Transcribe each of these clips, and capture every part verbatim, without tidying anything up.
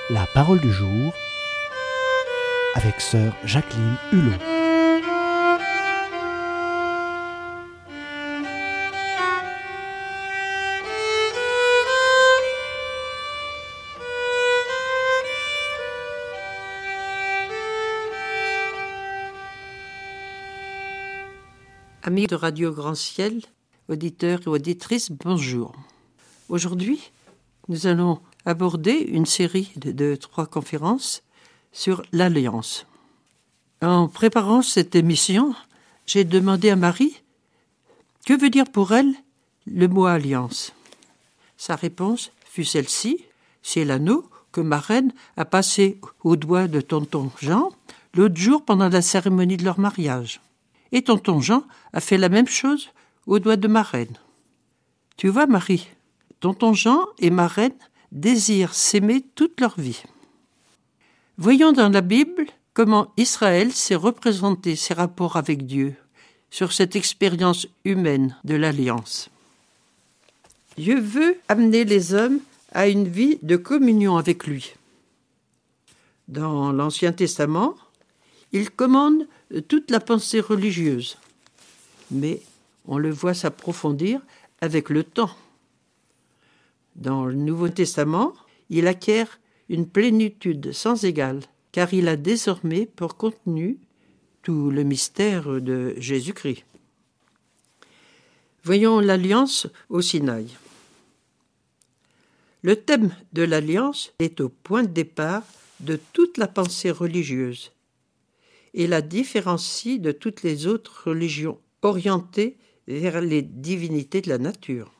La parole du jour avec sœur Jacqueline Hulot. Amis de Radio Grand Ciel, auditeurs et auditrices, bonjour. Aujourd'hui, nous allons aborder une série de, de trois conférences sur l'Alliance. En préparant cette émission, j'ai demandé à Marie que veut dire pour elle le mot alliance. Sa réponse fut celle-ci: c'est l'anneau que ma reine a passé au doigt de tonton Jean l'autre jour pendant la cérémonie de leur mariage. Et tonton Jean a fait la même chose au doigt de ma reine. Tu vois, Marie, tonton Jean et ma reine désirent s'aimer toute leur vie. Voyons dans la Bible comment Israël s'est représenté ses rapports avec Dieu sur cette expérience humaine de l'Alliance. Dieu veut amener les hommes à une vie de communion avec lui. Dans l'Ancien Testament, il commande toute la pensée religieuse, mais on le voit s'approfondir avec le temps. Dans le Nouveau Testament, il acquiert une plénitude sans égale, car il a désormais pour contenu tout le mystère de Jésus-Christ. Voyons l'Alliance au Sinaï. Le thème de l'Alliance est au point de départ de toute la pensée religieuse et la différencie de toutes les autres religions orientées vers les divinités de la nature.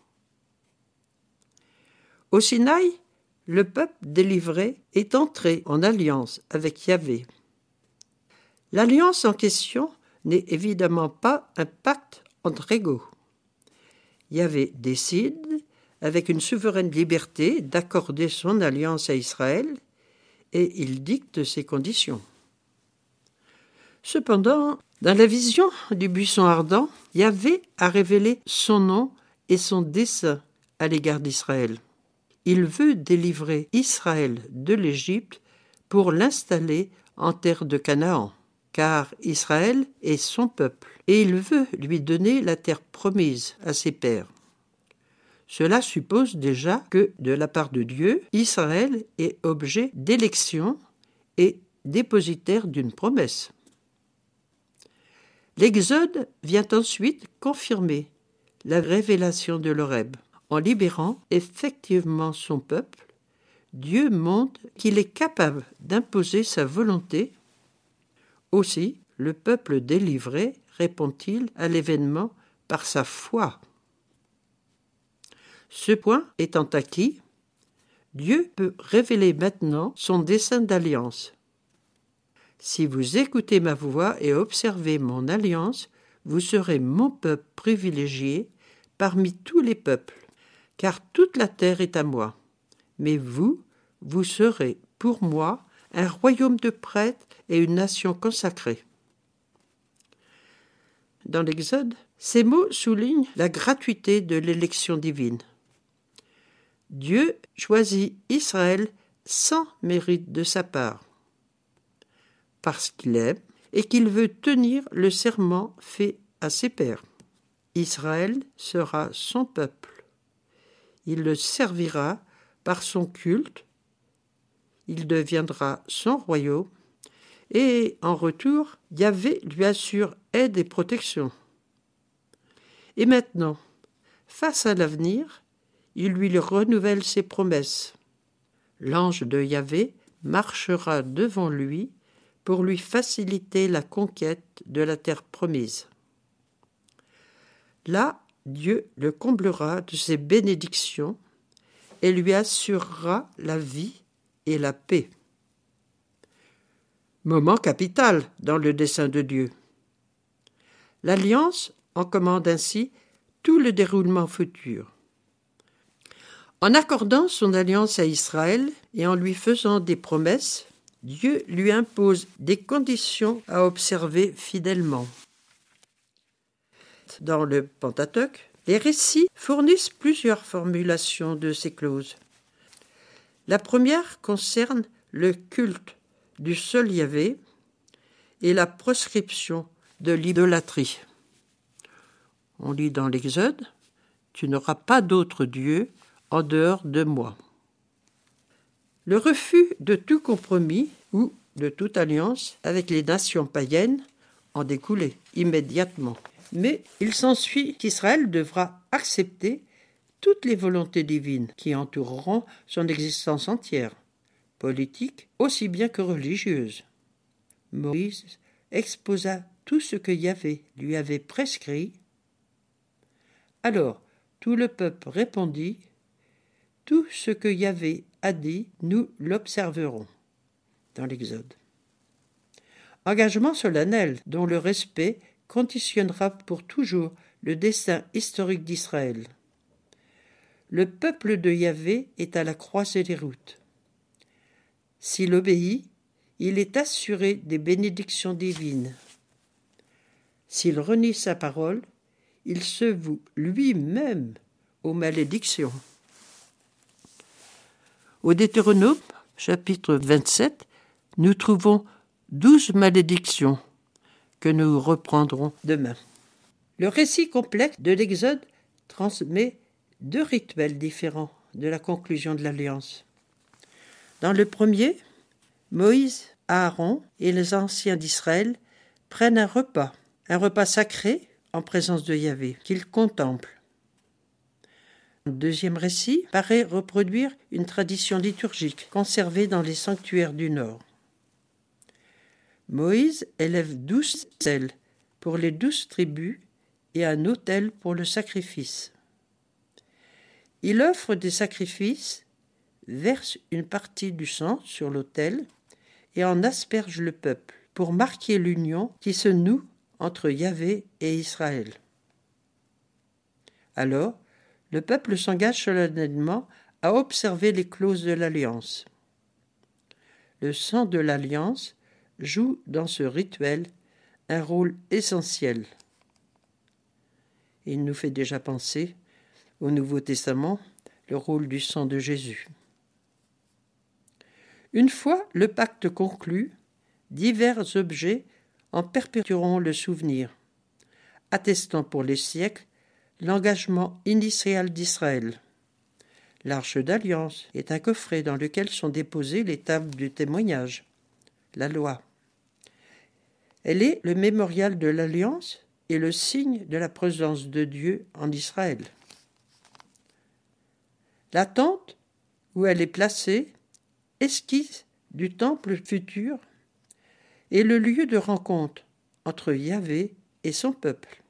Au Sinaï, le peuple délivré est entré en alliance avec Yahvé. L'alliance en question n'est évidemment pas un pacte entre égaux. Yahvé décide, avec une souveraine liberté, d'accorder son alliance à Israël et il dicte ses conditions. Cependant, dans la vision du buisson ardent, Yahvé a révélé son nom et son dessein à l'égard d'Israël. Il veut délivrer Israël de l'Égypte pour l'installer en terre de Canaan, car Israël est son peuple, et il veut lui donner la terre promise à ses pères. Cela suppose déjà que, de la part de Dieu, Israël est objet d'élection et dépositaire d'une promesse. L'Exode vient ensuite confirmer la révélation de l'Horeb. En libérant effectivement son peuple, Dieu montre qu'il est capable d'imposer sa volonté. Aussi, le peuple délivré répond-il à l'événement par sa foi. Ce point étant acquis, Dieu peut révéler maintenant son dessein d'alliance. Si vous écoutez ma voix et observez mon alliance, vous serez mon peuple privilégié parmi tous les peuples, car toute la terre est à moi. Mais vous, vous serez pour moi un royaume de prêtres et une nation consacrée. Dans l'Exode, ces mots soulignent la gratuité de l'élection divine. Dieu choisit Israël sans mérite de sa part, parce qu'il aime et qu'il veut tenir le serment fait à ses pères. Israël sera son peuple. Il le servira par son culte, il deviendra son royaume, et en retour, Yahvé lui assure aide et protection. Et maintenant, face à l'avenir, il lui renouvelle ses promesses. L'ange de Yahvé marchera devant lui pour lui faciliter la conquête de la terre promise. Là, Dieu le comblera de ses bénédictions et lui assurera la vie et la paix. Moment capital dans le dessein de Dieu. L'Alliance en commande ainsi tout le déroulement futur. En accordant son alliance à Israël et en lui faisant des promesses, Dieu lui impose des conditions à observer fidèlement. Dans le Pentateuque, les récits fournissent plusieurs formulations de ces clauses. La première concerne le culte du seul Yahvé et la proscription de l'idolâtrie. On lit dans l'Exode, « Tu n'auras pas d'autre Dieu en dehors de moi ». Le refus de tout compromis ou de toute alliance avec les nations païennes en découlait immédiatement. Mais il s'ensuit qu'Israël devra accepter toutes les volontés divines qui entoureront son existence entière, politique aussi bien que religieuse. Moïse exposa tout ce que Yahvé lui avait prescrit. Alors tout le peuple répondit, « Tout ce que Yahvé a dit, nous l'observerons » dans l'Exode. Engagement solennel dont le respect conditionnera pour toujours le destin historique d'Israël. Le peuple de Yahvé est à la croisée des routes. S'il obéit, il est assuré des bénédictions divines. S'il renie sa parole, il se voue lui-même aux malédictions. Au Deutéronome, chapitre vingt-sept, nous trouvons douze malédictions que nous reprendrons demain. Le récit complexe de l'Exode transmet deux rituels différents de la conclusion de l'Alliance. Dans le premier, Moïse, Aaron et les anciens d'Israël prennent un repas, un repas sacré en présence de Yahvé, qu'ils contemplent. Le deuxième récit paraît reproduire une tradition liturgique conservée dans les sanctuaires du Nord. Moïse élève douze stèles pour les douze tribus et un autel pour le sacrifice. Il offre des sacrifices, verse une partie du sang sur l'autel et en asperge le peuple pour marquer l'union qui se noue entre Yahvé et Israël. Alors, le peuple s'engage solennellement à observer les clauses de l'alliance. Le sang de l'alliance joue dans ce rituel un rôle essentiel. Il nous fait déjà penser au Nouveau Testament le rôle du sang de Jésus. Une fois le pacte conclu, divers objets en perpétueront le souvenir, attestant pour les siècles l'engagement initial d'Israël. L'Arche d'Alliance est un coffret dans lequel sont déposées les tables du témoignage, la loi. Elle est le mémorial de l'Alliance et le signe de la présence de Dieu en Israël. La tente où elle est placée, esquisse du temple futur, est le lieu de rencontre entre Yahvé et son peuple.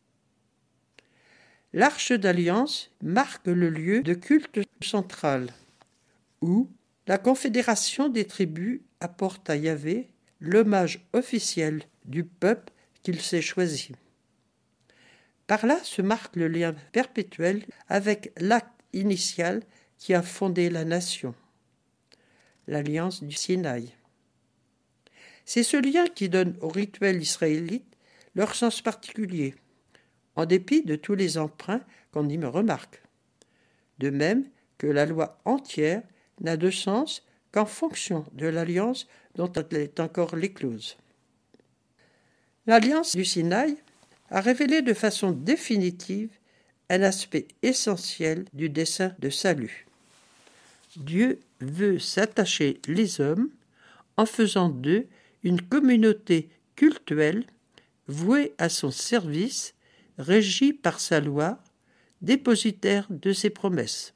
L'Arche d'Alliance marque le lieu de culte central, où la confédération des tribus apporte à Yahvé l'hommage officiel du peuple qu'il s'est choisi. Par là se marque le lien perpétuel avec l'acte initial qui a fondé la nation, l'alliance du Sinaï. C'est ce lien qui donne au rituel israélite leur sens particulier, en dépit de tous les emprunts qu'on y me remarque. De même que la loi entière n'a de sens qu'en fonction de l'alliance dont elle est encore l'éclose. L'alliance du Sinaï a révélé de façon définitive un aspect essentiel du dessein de salut. Dieu veut s'attacher les hommes en faisant d'eux une communauté cultuelle vouée à son service, régie par sa loi, dépositaire de ses promesses.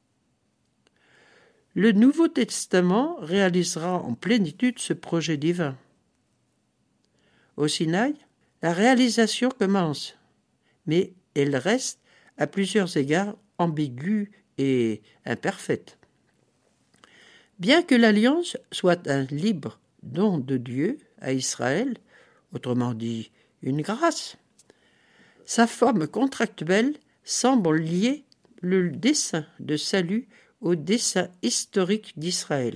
Le Nouveau Testament réalisera en plénitude ce projet divin. Au Sinaï, la réalisation commence, mais elle reste à plusieurs égards ambiguë et imparfaite. Bien que l'alliance soit un libre don de Dieu à Israël, autrement dit une grâce, sa forme contractuelle semble lier le dessein de salut au dessein historique d'Israël.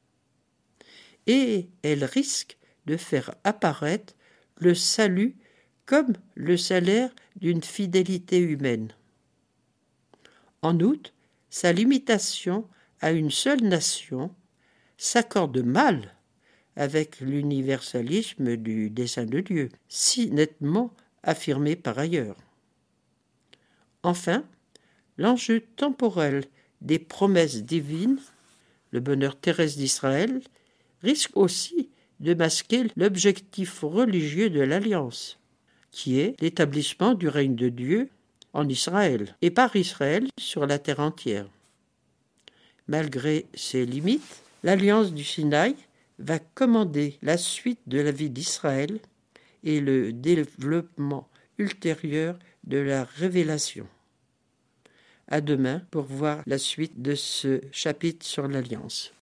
Et elle risque de faire apparaître le salut comme le salaire d'une fidélité humaine. En outre, sa limitation à une seule nation s'accorde mal avec l'universalisme du dessein de Dieu, si nettement affirmé par ailleurs. Enfin, l'enjeu temporel des promesses divines, le bonheur terrestre d'Israël, risque aussi de masquer l'objectif religieux de l'Alliance, qui est l'établissement du règne de Dieu en Israël et par Israël sur la terre entière. Malgré ses limites, l'Alliance du Sinaï va commander la suite de la vie d'Israël et le développement ultérieur de la révélation. À demain pour voir la suite de ce chapitre sur l'Alliance.